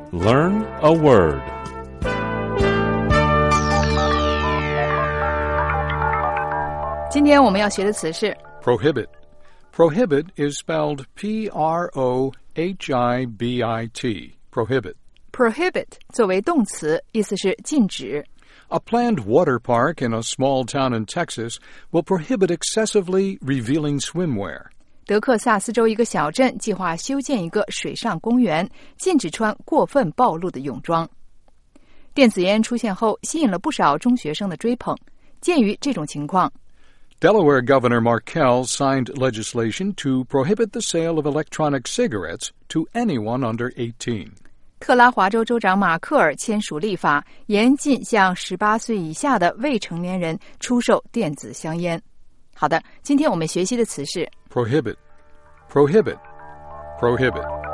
Learn a word. 今天我们要学的词是 Prohibit. Prohibit is spelled P-R-O-H-I-B-I-T. Prohibit. prohibit 作为动词，意思是禁止。 A planned water park in a small town in Texas will prohibit excessively revealing swimwear. 德克萨斯州一个小镇计划修建一个水上公园，禁止穿过分暴露的泳装。电子烟出现后，吸引了不少中学生的追捧。鉴于这种情况， Delaware Governor Markell signed legislation to prohibit the sale of electronic cigarettes to anyone under 18. 特拉华州州长马克尔签署立法，严禁向18岁以下的未成年人出售电子香烟。好的，今天我们学习的词是 Prohibit. Prohibit. Prohibit.